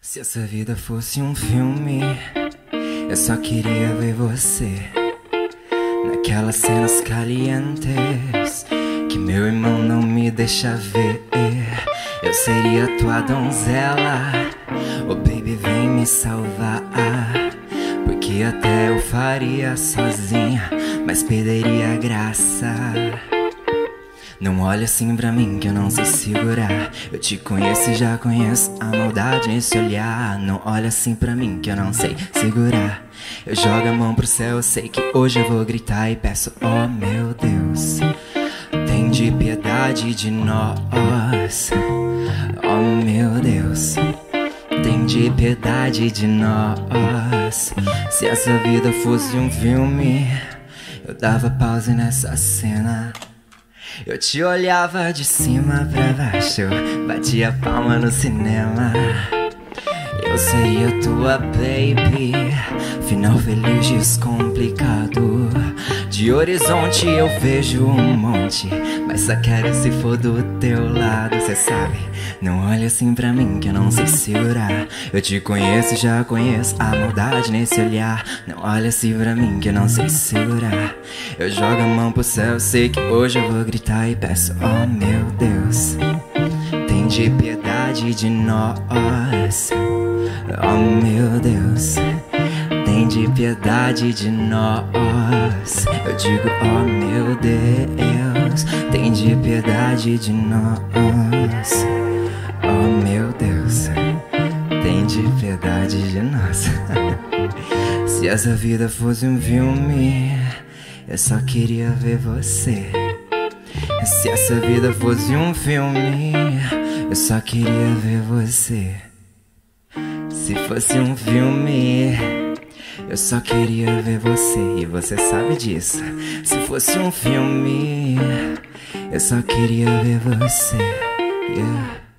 Se essa vida fosse um filme, eu só queria ver você naquelas cenas calientes que meu irmão não me deixa ver. Eu seria tua donzela, oh baby, vem me salvar, porque até eu faria sozinha, mas perderia a graça. Não olha assim pra mim que eu não sei segurar. Eu te conheço e já conheço a maldade nesse olhar. Não olha assim pra mim que eu não sei segurar. Eu jogo a mão pro céu, eu sei que hoje eu vou gritar e peço: oh meu Deus, tem de piedade de nós. Oh meu Deus, tem de piedade de nós. Se essa vida fosse um filme, eu dava pause nessa cena. Eu te olhava de cima pra baixo, batia palma no cinema. Eu seria tua baby, final feliz, descomplicado. De horizonte eu vejo um monte, mas só quero se for do teu lado, cê sabe. Não olha assim pra mim que eu não sei segurar. Eu te conheço, já conheço a maldade nesse olhar. Não olha assim pra mim que eu não sei segurar. Eu jogo a mão pro céu, sei que hoje eu vou gritar e peço: oh meu Deus, tem de piedade de nós. Oh meu Deus, tem de piedade de nós. Eu digo: oh meu Deus, tem de piedade de nós. Oh meu Deus, tem de piedade de nós. Se essa vida fosse um filme, eu só queria ver você. Se essa vida fosse um filme, eu só queria ver você. Se fosse um filme, eu só queria ver você, e você sabe disso. Se fosse um filme, eu só queria ver você, yeah.